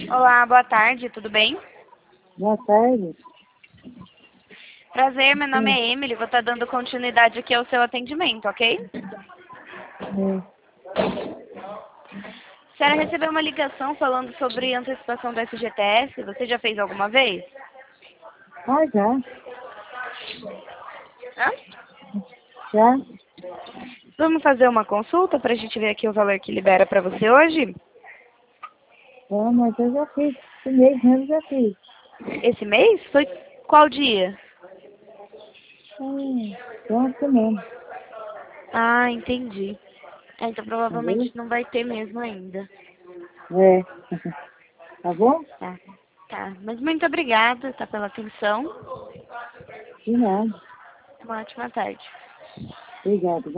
Olá, boa tarde, tudo bem? Boa tarde. Prazer, meu nome Sim. é Emily, vou estar dando continuidade aqui ao seu atendimento, ok? A senhora recebeu uma ligação falando sobre antecipação do FGTS, você já fez alguma vez? Ah, já. Hã? Já. Vamos fazer uma consulta para a gente ver aqui o valor que libera para você hoje? É, mas eu já fiz. Esse mês mesmo já fiz. Esse mês? Foi qual dia? Então assim mesmo. Ah, entendi. Então Entendeu? provavelmente não vai ter mesmo ainda. É. Tá bom? Tá, tá. Mas muito obrigada, tá, pela atenção. De nada. Uma ótima tarde. Obrigado.